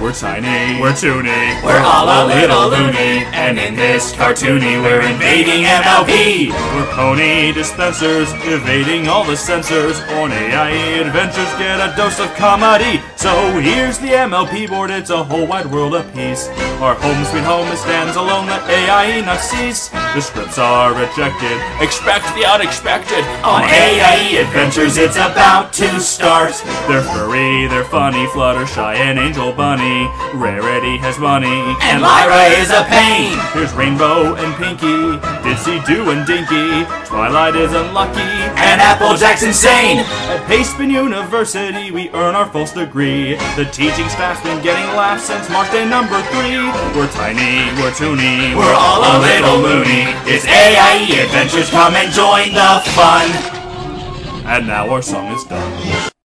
We're tiny, we're toony, We're all a little loony, and in this cartoony we're invading MLP. we're pony dispensers, evading all the censors. On AIE adventures, get a dose of comedy. So here's the MLP board, it's a whole wide world apiece. Our home sweet home it stands alone, let AIE not cease. The scripts are rejected, expect the unexpected. On AIE Adventures it's about to start. They're furry, they're funny, Fluttershy and Angel Bunny. Rarity has money, And Lyra is a pain. here's Rainbow and Pinky, Ditsy Doo and Dinky. Twilight is unlucky, And Applejack's insane. at Pastebin University we earn our first degree. The teaching staff's been getting laughs since March day number 3. We're tiny, we're toony, We're all a little loony. It's AIE Adventures, come and join the fun. and now our song is done.